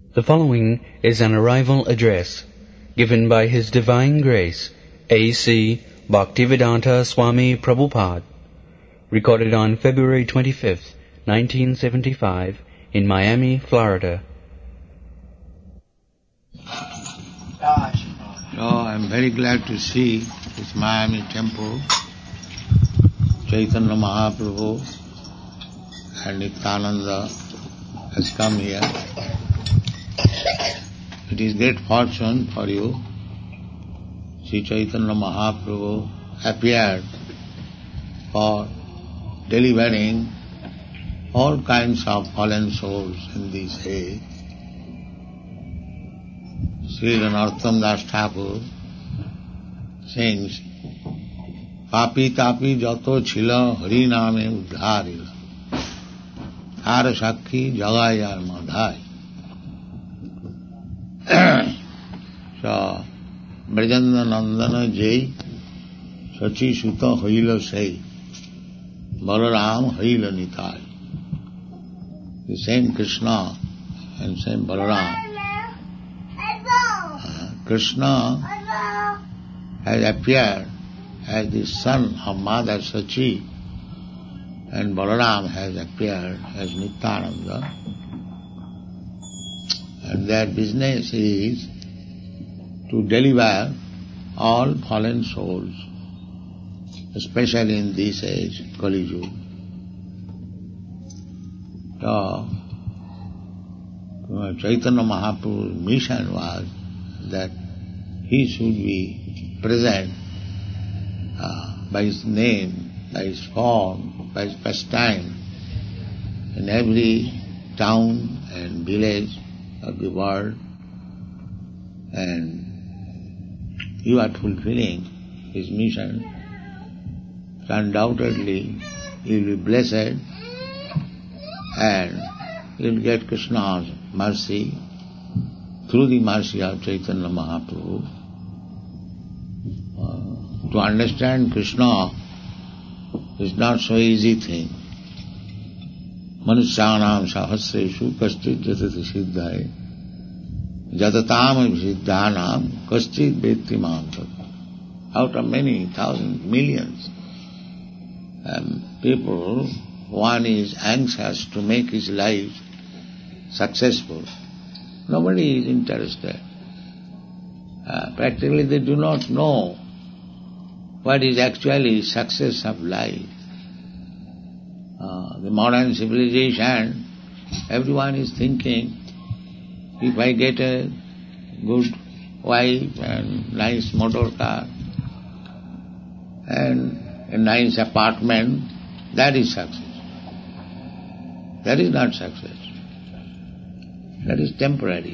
The following is an arrival address given by His Divine Grace, A.C. Bhaktivedanta Swami Prabhupada, recorded on February 25th, 1975, in Miami, Florida. So I'm very glad to see this Miami temple, Chaitanya Mahaprabhu and Nityananda has come here. It is great fortune for you. Sri Chaitanya Mahaprabhu appeared for delivering all kinds of fallen souls in this age. Sri Narottam Das Thakur sings, Papi tapi jato chila hari name udharila, har sakhi jagayar madhai. So, Brajanda Nandana Jai, Sachi Suta Haila Sai, Balaram Haila Nitai. The same Krishna and same Balaram. Krishna has appeared as the son of Mother Sachi, and Balaram has appeared as Nityananda. And their business is to deliver all fallen souls, especially in this age, Kali Yuga. So, Chaitanya Mahaprabhu's mission was that he should be present by his name, by his form, by his pastime in every town and village of the world, and you are fulfilling his mission. So undoubtedly you will be blessed and you will get Krishna's mercy through the mercy of Chaitanya Mahaprabhu. To understand Krishna is not so easy thing. Manusyanam sahasreshu kaschit jatati siddhai jatatam siddhanam kaschit vetti mam tat. Out of many thousands, millions people, one is anxious to make his life successful. Nobody is interested. Practically they do not know what is actually success of life. The modern civilization, everyone is thinking, if I get a good wife and nice motor car and a nice apartment, that is success. That is not success. That is temporary.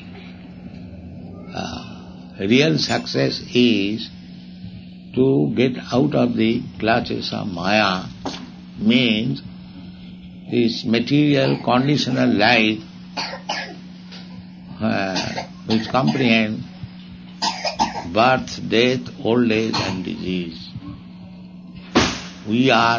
Real success is to get out of the clutches of Maya, means this material conditional life which comprehends birth, death, old age and disease. We are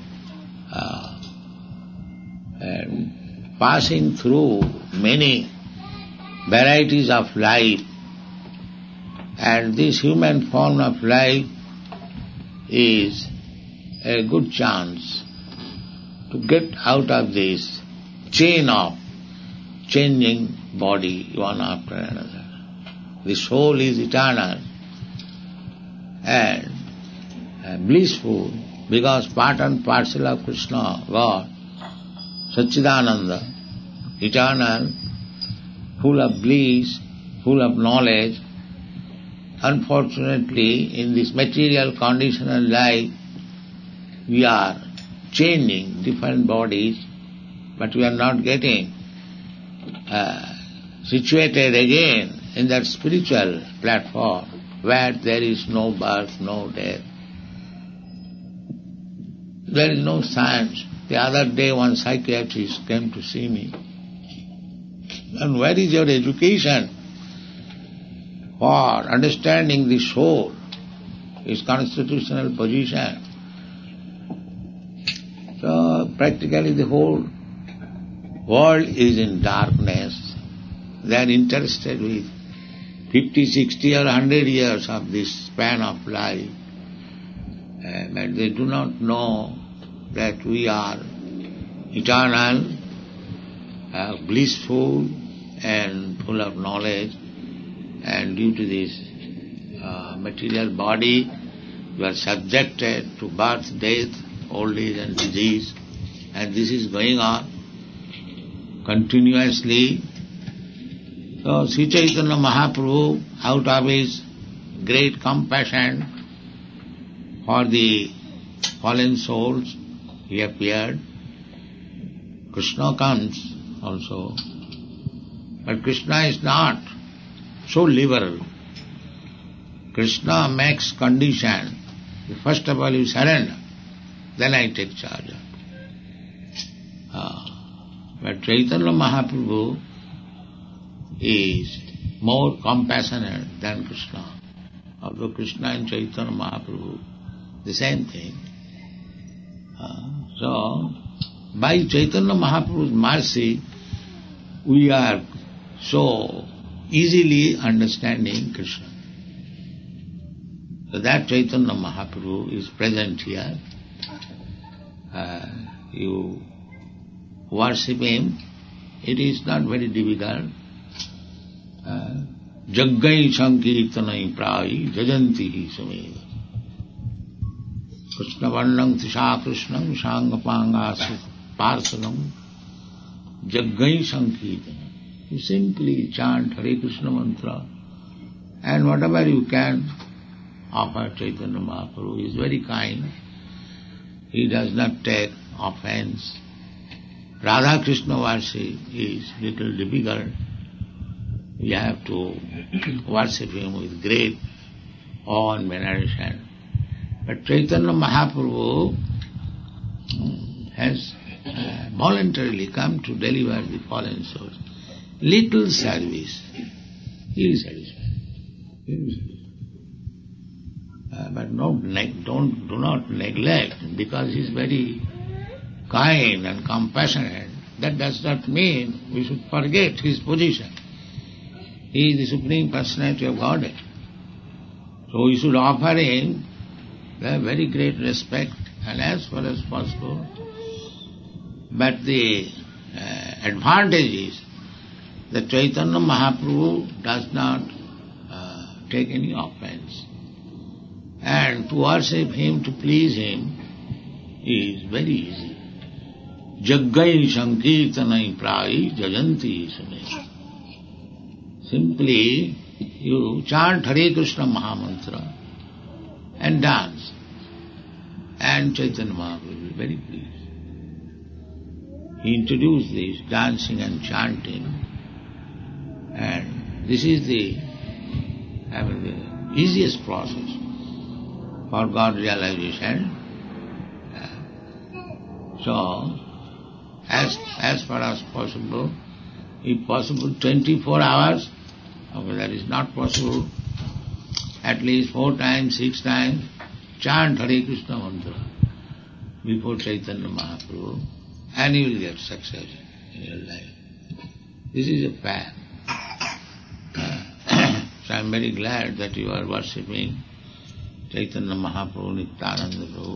passing through many varieties of life, and this human form of life is a good chance to get out of this chain of changing body one after another. The soul is eternal and blissful because part and parcel of Krishna, God, Satchidananda, eternal, full of bliss, full of knowledge. Unfortunately, in this material conditional life, we are changing different bodies, but we are not getting situated again in that spiritual platform where there is no birth, no death. There is no science. The other day one psychiatrist came to see me. And where is your education for understanding the soul, its constitutional position? So practically the whole world is in darkness. They are interested with 50, 60 or 100 years of this span of life. But they do not know that we are eternal, blissful and full of knowledge, and due to this material body you are subjected to birth, death, old age and disease, and this is going on continuously. So Sri Chaitanya Mahaprabhu, out of his great compassion for the fallen souls, he appeared. Krishna comes also, but Krishna is not so liberal. Krishna makes condition. First of all you surrender, then I take charge of it. But Chaitanya Mahaprabhu is more compassionate than Krishna. Although Krishna and Chaitanya Mahaprabhu, the same thing. So, by Chaitanya Mahaprabhu's mercy, we are so easily understanding Krishna. So that Chaitanya Mahaprabhu is present here. You worship him, it is not very difficult. Jaggai sankirtanai prai jajanti hi sameva. Krishna varnam tisha krishnam sangapanga parsanam jaggai sankirtanai. You simply chant Hare Krishna mantra, and whatever you can offer Chaitanya Mahaprabhu. He is very kind. He does not take offense. Radha Krishna worship is little difficult. You have to worship him with great awe and veneration. But Chaitanya Mahaprabhu has voluntarily come to deliver the fallen souls. Little service, he is satisfied. But do not neglect, because he is very kind and compassionate. That does not mean we should forget his position. He is the Supreme Personality of Godhead. So we should offer him very great respect and as far as possible. But the advantage is that Chaitanya Mahaprabhu does not take any offense. And to worship him, to please him, is very easy. Jaggai sankirtanai prai jajanti sameva. Simply you chant Hare Krishna Mahamantra and dance. And Chaitanya Mahaprabhu will be very pleased. He introduced this dancing and chanting, and this is the easiest process for God realization. So, as far as possible, if possible 24 hours, okay, that is not possible, at least 4 times, 6 times, chant Hare Krishna mantra before Chaitanya Mahaprabhu, and you will get success in your life. This is a fact. So I am very glad that you are worshipping Chaitanya Mahaprabhu, Nityananda Prabhu.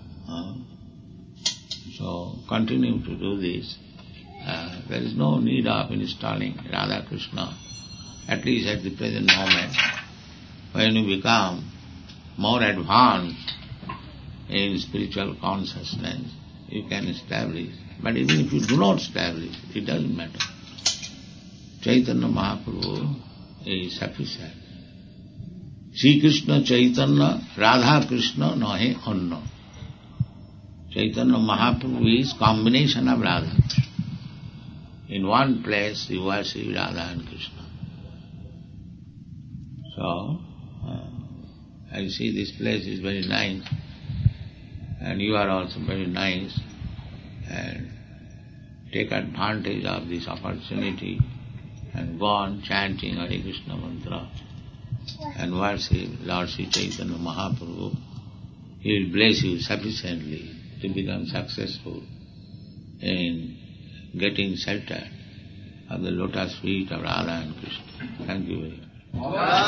So continue to do this. There is no need of installing Radha Krishna, at least at the present moment. When you become more advanced in spiritual consciousness, you can establish. But even if you do not establish, it doesn't matter. Chaitanya Mahaprabhu is sufficient. Sri Krishna Chaitanya, Radha Krishna nahe anna. Chaitanya Mahaprabhu is combination of Radha. In one place you worship Radha and Krishna. So, I see this place is very nice, and you are also very nice, and take advantage of this opportunity and go on chanting Hare Krishna mantra and worship Lord Sri Chaitanya Mahaprabhu. He will bless you sufficiently to become successful in getting shelter at the lotus feet of Radha and Krishna. Thank you very much.